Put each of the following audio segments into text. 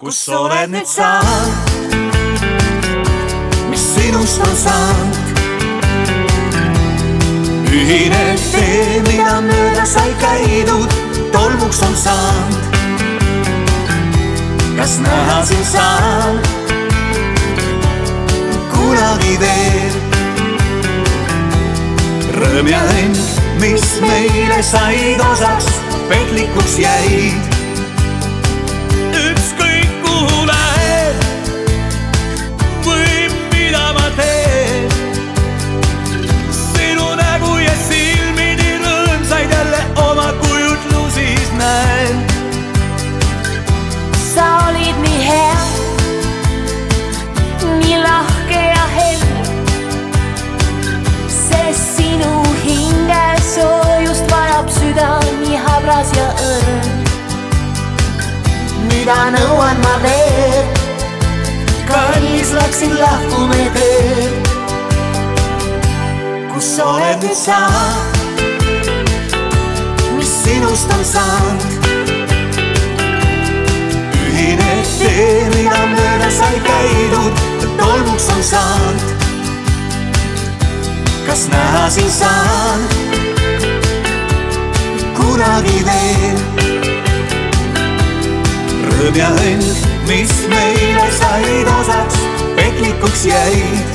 kus oled nüüd sa, mis sinust on saanud? Ühine tee, mida mööda sai käidud, tolmuks on saanud. Kas näha sind saan kunagi veel? Rõõm ja õnn, mis meile said osaks, petlikuks jäid. Ükskõik kuhu lähed või mida ma teen, sinu nägu ja silmidi rõõmsaid jälle oma kujutlusis näen. Sa olid nii hea, nii lahke ja hell, sest sinu hinge soojust vajab süda nii habras ja õrn. Mida nõuan ma veel, kallis läksin lahku me teel. Kus oled nüüd sa, mis sinust on saanud? Ühine tee, mida mööda sai käidud, tolmuks on saanud. Kas näha sind saan kunagi veel? Rõõm ja õnn, mis meile said osaks, petlikuks jäid.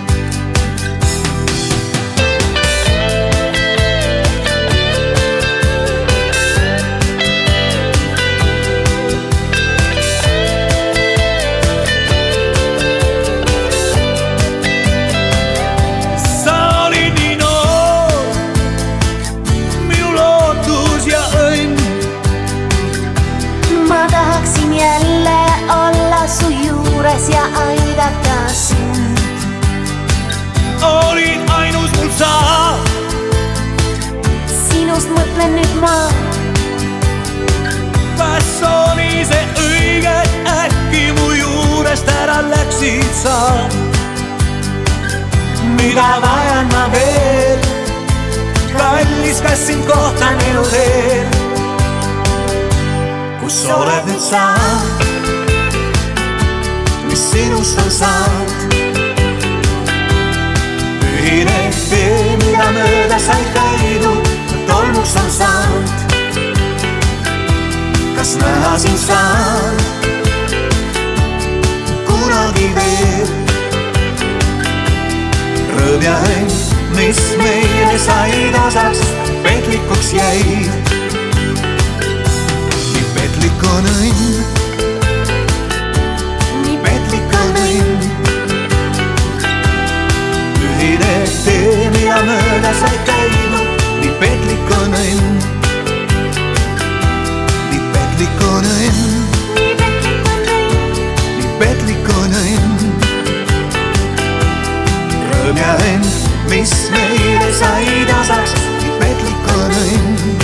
Ja aidata sind. Olid ainus mul sa, sinust mõtlen nüüd ma. Kas oli see õige, äkki mu juurest ära läksid sa? Mida vajan ma veel, kallis, kas sind kohtan elu teel? Kus oled nüüd sa, mis sinust on saanud? Ühine tee, mida mööda sai käidud, tolmuks on saanud. Kas näha sind saan kunagi veel? Rõõm ja õnn, mis meile said osaks, petlikuks jäid. Nii petlik on õnn, ühine tee, mida mööda sai käidud, nii petlik on õnn. Nii petlik on õnn, nii petlik on õnn. Rõõm ja õnn, mis meile said osaks, nii petlik on õnn.